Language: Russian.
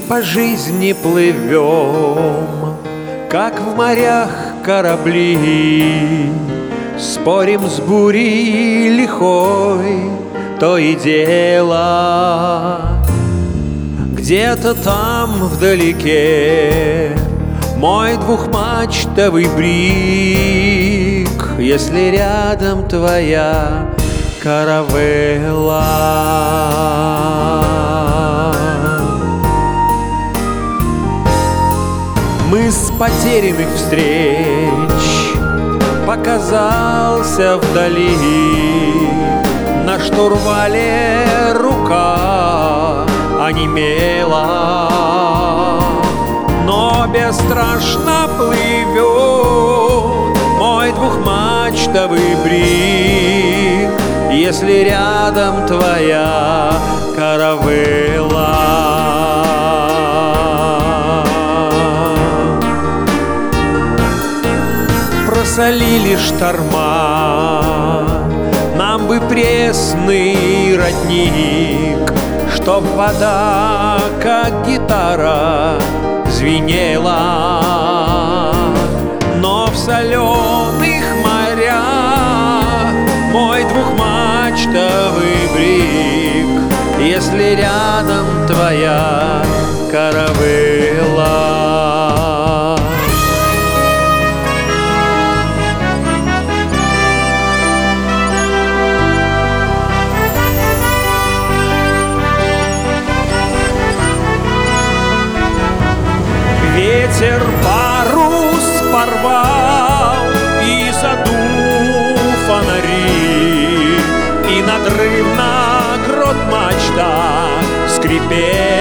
по жизни плывем, как в морях корабли. Спорим с бурей лихой, то и дело. Где-то там вдалеке мой двухмачтовый брик, если рядом твоя каравелла. Мы с потерянных встреч показался вдали, на штурвале рука онемела, но бесстрашно плывет мой двухмачтовый брик, если рядом твоя каравелла. Просолили шторма, нам бы пресный родник, чтоб вода, как гитара, звенела. Но в соленых морях мой двухмачтовый брик, если рядом твоя каравелла. Ветер парус порвал и задул фонари, и надрывно грот мачта скрипел.